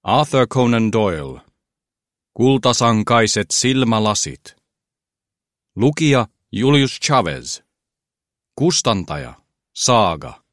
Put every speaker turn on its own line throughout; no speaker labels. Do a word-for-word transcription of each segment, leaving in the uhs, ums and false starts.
Arthur Conan Doyle. Kultasankaiset silmälasit. Lukija Julius Chavez. Kustantaja Saaga.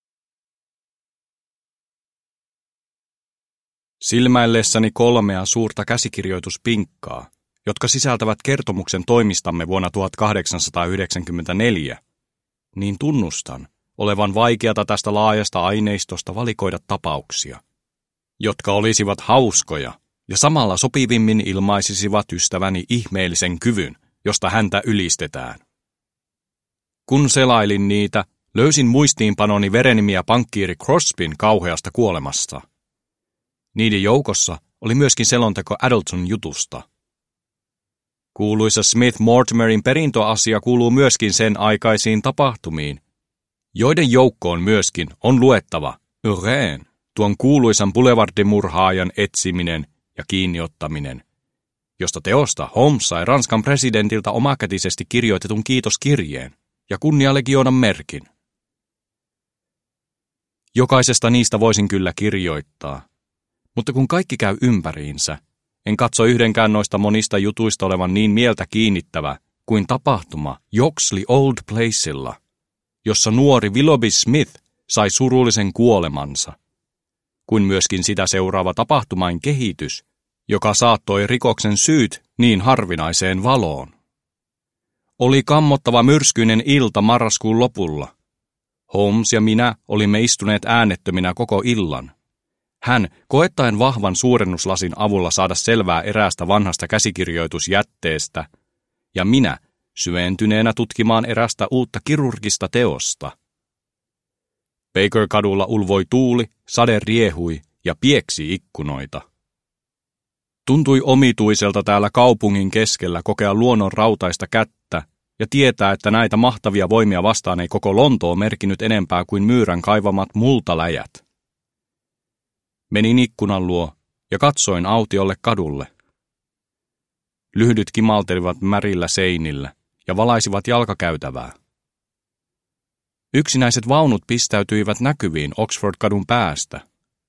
Silmäillessäni kolmea suurta käsikirjoituspinkkaa, jotka sisältävät kertomuksen toimistamme vuonna tuhatkahdeksansataayhdeksänkymmentäneljä, niin tunnustan olevan vaikeata tästä laajasta aineistosta valikoida tapauksia, jotka olisivat hauskoja ja samalla sopivimmin ilmaisisivat ystäväni ihmeellisen kyvyn, josta häntä ylistetään. Kun selailin niitä, löysin muistiinpanoni verenimiä pankkiiri Crosbyn kauheasta kuolemasta. Niiden joukossa oli myöskin selonteko Addleton-jutusta. Kuuluisa Smith-Mortimerin perintöasia kuuluu myöskin sen aikaisiin tapahtumiin, joiden joukkoon myöskin on luettava Irene, tuon kuuluisan boulevardimurhaajan etsiminen ja kiinniottaminen, josta teosta Holmes sai Ranskan presidentiltä omakätisesti kirjoitetun kiitoskirjeen ja kunnialegionan merkin. Jokaisesta niistä voisin kyllä kirjoittaa, mutta kun kaikki käy ympäriinsä, en katso yhdenkään noista monista jutuista olevan niin mieltä kiinnittävä kuin tapahtuma Yoxley Old Placella, jossa nuori Willoughby Smith sai surullisen kuolemansa, kuin myöskin sitä seuraava tapahtumain kehitys, joka saattoi rikoksen syyt niin harvinaiseen valoon. Oli kammottava myrskyinen ilta marraskuun lopulla. Holmes ja minä olimme istuneet äänettöminä koko illan. Hän koettaen vahvan suurennuslasin avulla saada selvää eräästä vanhasta käsikirjoitusjätteestä, ja minä syventyneenä tutkimaan erästä uutta kirurgista teosta. Baker-kadulla ulvoi tuuli, sade riehui ja pieksi ikkunoita. Tuntui omituiselta täällä kaupungin keskellä kokea luonnon rautaista kättä ja tietää, että näitä mahtavia voimia vastaan ei koko Lontoo merkinnyt enempää kuin myyrän kaivamat multaläjät. Menin ikkunan luo ja katsoin autiolle kadulle. Lyhdyt kimaltelivat märillä seinillä ja valaisivat jalkakäytävää. Yksinäiset vaunut pistäytyivät näkyviin Oxford-kadun päästä.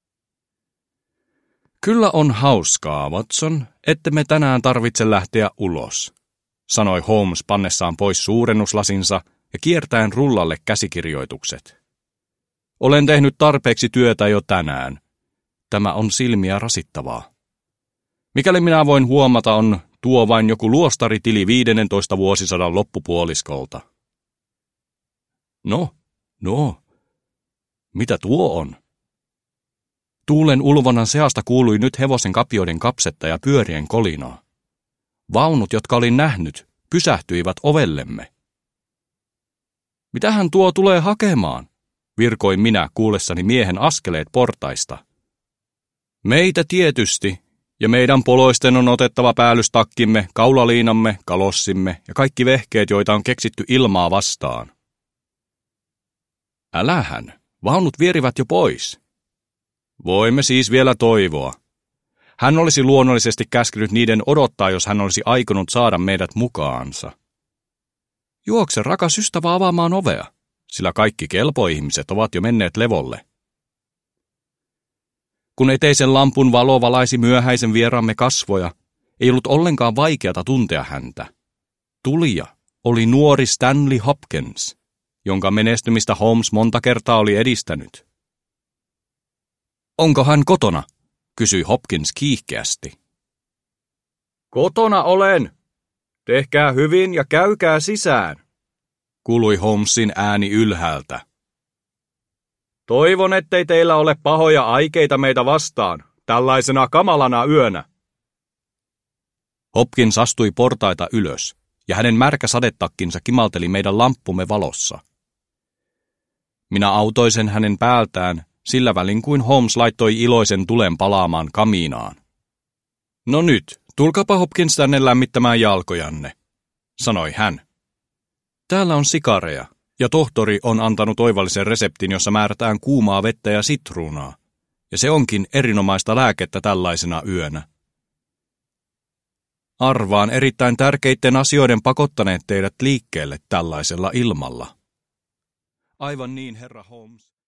Kyllä on hauskaa, Watson, että me tänään tarvitse lähteä ulos, sanoi Holmes pannessaan pois suurennuslasinsa ja kiertäen rullalle käsikirjoitukset. Olen tehnyt tarpeeksi työtä jo tänään. Tämä on silmiä rasittavaa. Mikäli minä voin huomata, on tuo vain joku luostaritili viidennentoista vuosisadan loppupuoliskolta. No, no, mitä tuo on? Tuulen ulvonnan seasta kuului nyt hevosen kapioiden kapsetta ja pyörien kolinaa. Vaunut, jotka olin nähnyt, pysähtyivät ovellemme. Mitähän tuo tulee hakemaan? Virkoin minä kuullessani miehen askeleet portaista. Meitä tietysti, ja meidän poloisten on otettava päällystakkimme, kaulaliinamme, kalossimme ja kaikki vehkeet, joita on keksitty ilmaa vastaan. Älähän, vaunut vierivät jo pois. Voimme siis vielä toivoa. Hän olisi luonnollisesti käskenyt niiden odottaa, jos hän olisi aikonut saada meidät mukaansa. Juokse, rakas ystävä, avaamaan ovea, sillä kaikki kelpoihmiset ovat jo menneet levolle. Kun eteisen lampun valo valaisi myöhäisen vieraamme kasvoja, ei ollut ollenkaan vaikeata tuntea häntä. Tulija oli nuori Stanley Hopkins, jonka menestymistä Holmes monta kertaa oli edistänyt. Onko hän kotona? Kysyi Hopkins kiihkeästi. Kotona olen. Tehkää hyvin ja käykää sisään, kuului Holmesin ääni ylhäältä. Toivon, ettei teillä ole pahoja aikeita meitä vastaan, tällaisena kamalana yönä. Hopkins astui portaita ylös, ja hänen märkä sadetakkinsa kimalteli meidän lamppumme valossa. Minä autoisen hänen päältään, sillä välin kuin Holmes laittoi iloisen tulen palaamaan kamiinaan. No nyt, tulkapa Hopkins tänne lämmittämään jalkojanne, sanoi hän. Täällä on sikareja, ja tohtori on antanut oivallisen reseptin, jossa määrätään kuumaa vettä ja sitruunaa, ja se onkin erinomaista lääkettä tällaisena yönä. Arvaan erittäin tärkeitten asioiden pakottaneet teidät liikkeelle tällaisella ilmalla. Aivan niin, herra Holmes.